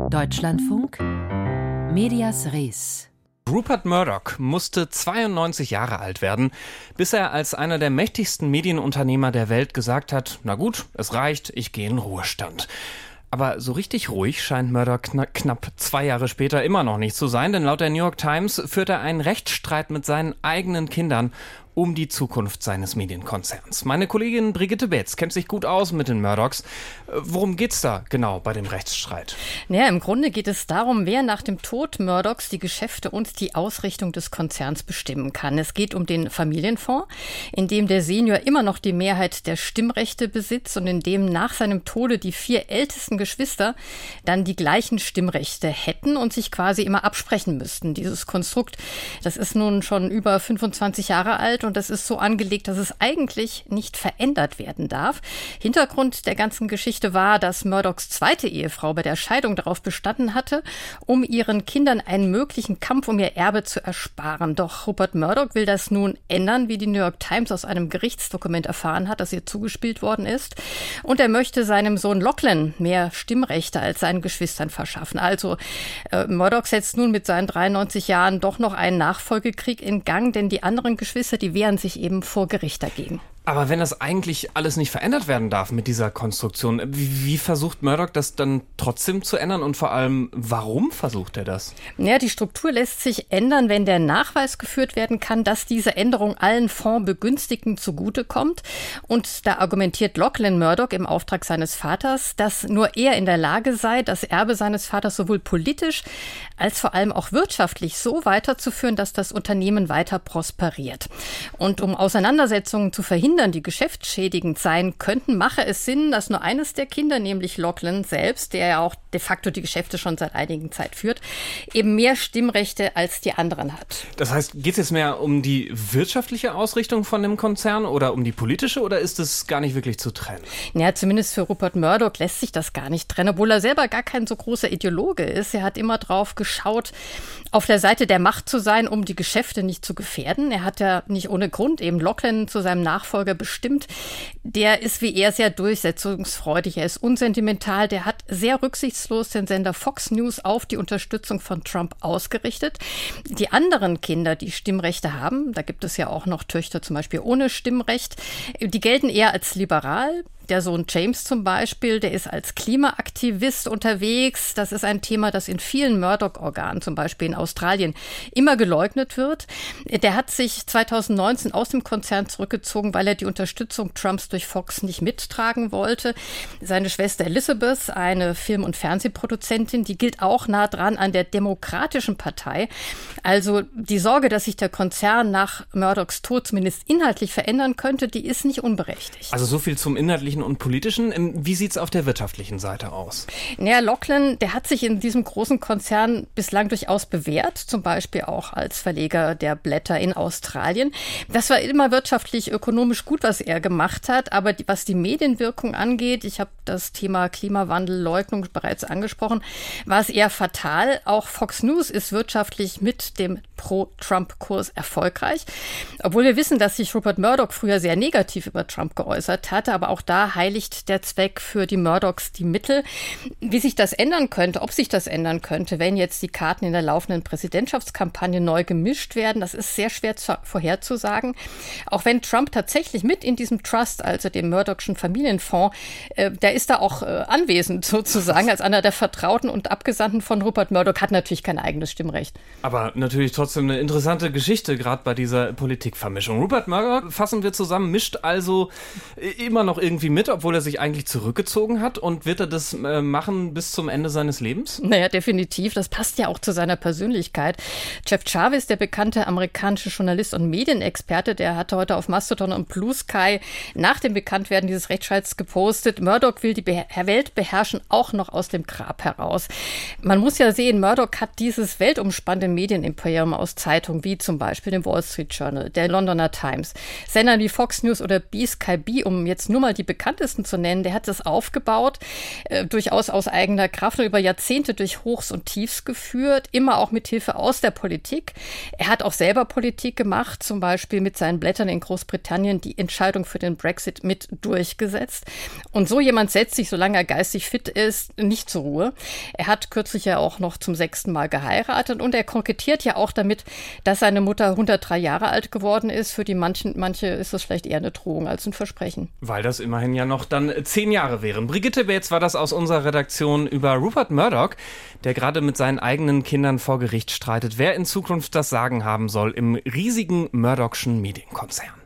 Deutschlandfunk Medias Res. Rupert Murdoch musste 92 Jahre alt werden, bis er als einer der mächtigsten Medienunternehmer der Welt gesagt hat, na gut, es reicht, ich gehe in Ruhestand. Aber so richtig ruhig scheint Murdoch knapp 2 Jahre später immer noch nicht zu sein, denn laut der New York Times führt er einen Rechtsstreit mit seinen eigenen Kindern um die Zukunft seines Medienkonzerns. Meine Kollegin Brigitte Betz kennt sich gut aus mit den Murdochs. Worum geht's da genau bei dem Rechtsstreit? Ja, im Grunde geht es darum, wer nach dem Tod Murdochs die Geschäfte und die Ausrichtung des Konzerns bestimmen kann. Es geht um den Familienfonds, in dem der Senior immer noch die Mehrheit der Stimmrechte besitzt und in dem nach seinem Tode die 4 ältesten Geschwister dann die gleichen Stimmrechte hätten und sich quasi immer absprechen müssten. Dieses Konstrukt, das ist nun schon über 25 Jahre alt und das ist so angelegt, dass es eigentlich nicht verändert werden darf. Hintergrund der ganzen Geschichte war, dass Murdochs zweite Ehefrau bei der Scheidung darauf bestanden hatte, um ihren Kindern einen möglichen Kampf um ihr Erbe zu ersparen. Doch Rupert Murdoch will das nun ändern, wie die New York Times aus einem Gerichtsdokument erfahren hat, das ihr zugespielt worden ist. Und er möchte seinem Sohn Lachlan mehr Stimmrechte als seinen Geschwistern verschaffen. Also Murdoch setzt nun mit seinen 93 Jahren doch noch einen Nachfolgekrieg in Gang, denn die anderen Geschwister, die wehren sich eben vor Gericht dagegen. Aber wenn das eigentlich alles nicht verändert werden darf mit dieser Konstruktion, wie versucht Murdoch das dann trotzdem zu ändern und vor allem, warum versucht er das? Ja, die Struktur lässt sich ändern, wenn der Nachweis geführt werden kann, dass diese Änderung allen Fondsbegünstigten zugutekommt. Und da argumentiert Lachlan Murdoch im Auftrag seines Vaters, dass nur er in der Lage sei, das Erbe seines Vaters sowohl politisch als vor allem auch wirtschaftlich so weiterzuführen, dass das Unternehmen weiter prosperiert. Und um Auseinandersetzungen zu verhindern, die geschäftsschädigend sein könnten, mache es Sinn, dass nur eines der Kinder, nämlich Lachlan selbst, der ja auch de facto die Geschäfte schon seit einigen Zeit führt, eben mehr Stimmrechte als die anderen hat. Das heißt, geht es jetzt mehr um die wirtschaftliche Ausrichtung von dem Konzern oder um die politische oder ist es gar nicht wirklich zu trennen? Ja, zumindest für Rupert Murdoch lässt sich das gar nicht trennen, obwohl er selber gar kein so großer Ideologe ist. Er hat immer drauf geschaut, auf der Seite der Macht zu sein, um die Geschäfte nicht zu gefährden. Er hat ja nicht ohne Grund eben Lachlan zu seinem Nachfolger bestimmt. Der ist wie er sehr durchsetzungsfreudig, er ist unsentimental, der hat sehr rücksichtslos den Sender Fox News auf die Unterstützung von Trump ausgerichtet. Die anderen Kinder, die Stimmrechte haben, da gibt es ja auch noch Töchter zum Beispiel ohne Stimmrecht, die gelten eher als liberal. Der Sohn James zum Beispiel, der ist als Klimaaktivist unterwegs. Das ist ein Thema, das in vielen Murdoch-Organen, zum Beispiel in Australien, immer geleugnet wird. Der hat sich 2019 aus dem Konzern zurückgezogen, weil er die Unterstützung Trumps durch Fox nicht mittragen wollte. Seine Schwester Elizabeth, eine Film- und Fernsehproduzentin, die gilt auch nah dran an der Demokratischen Partei. Also die Sorge, dass sich der Konzern nach Murdochs Tod zumindest inhaltlich verändern könnte, die ist nicht unberechtigt. Also so viel zum inhaltlichen und politischen. Wie sieht es auf der wirtschaftlichen Seite aus? Ja, Lachlan, der hat sich in diesem großen Konzern bislang durchaus bewährt, zum Beispiel auch als Verleger der Blätter in Australien. Das war immer wirtschaftlich, ökonomisch gut, was er gemacht hat, aber was die Medienwirkung angeht, ich habe das Thema Klimawandelleugnung bereits angesprochen, war es eher fatal. Auch Fox News ist wirtschaftlich mit dem Pro-Trump-Kurs erfolgreich, obwohl wir wissen, dass sich Rupert Murdoch früher sehr negativ über Trump geäußert hatte, aber auch da heiligt der Zweck für die Murdochs die Mittel. Wie sich das ändern könnte, ob sich das ändern könnte, wenn jetzt die Karten in der laufenden Präsidentschaftskampagne neu gemischt werden, das ist sehr schwer vorherzusagen. Auch wenn Trump tatsächlich mit in diesem Trust, also dem Murdochschen Familienfonds, der ist da auch anwesend sozusagen, als einer der Vertrauten und Abgesandten von Rupert Murdoch, hat natürlich kein eigenes Stimmrecht. Aber natürlich trotzdem eine interessante Geschichte, gerade bei dieser Politikvermischung. Rupert Murdoch, fassen wir zusammen, mischt also immer noch irgendwie mit, obwohl er sich eigentlich zurückgezogen hat. Und wird er das machen bis zum Ende seines Lebens? Naja, definitiv. Das passt ja auch zu seiner Persönlichkeit. Jeff Jarvis, der bekannte amerikanische Journalist und Medienexperte, der hatte heute auf Mastodon und Blue Sky nach dem Bekanntwerden dieses Rechtsstreits gepostet, Murdoch will die Welt beherrschen, auch noch aus dem Grab heraus. Man muss ja sehen, Murdoch hat dieses weltumspannende Medienimperium aus Zeitungen wie zum Beispiel dem Wall Street Journal, der Londoner Times, Sendern wie Fox News oder B-Sky B, um jetzt nur mal die bekannten bekanntesten zu nennen. Der hat das aufgebaut, durchaus aus eigener Kraft und über Jahrzehnte durch Hochs und Tiefs geführt, immer auch mit Hilfe aus der Politik. Er hat auch selber Politik gemacht, zum Beispiel mit seinen Blättern in Großbritannien die Entscheidung für den Brexit mit durchgesetzt. Und so jemand setzt sich, solange er geistig fit ist, nicht zur Ruhe. Er hat kürzlich ja auch noch zum 6. Mal geheiratet und er kokettiert ja auch damit, dass seine Mutter 103 Jahre alt geworden ist. Für die manche ist das vielleicht eher eine Drohung als ein Versprechen. Weil das immerhin ja noch dann 10 Jahre wären. Brigitte Beetz war das aus unserer Redaktion über Rupert Murdoch, der gerade mit seinen eigenen Kindern vor Gericht streitet, wer in Zukunft das Sagen haben soll im riesigen Murdochschen Medienkonzern.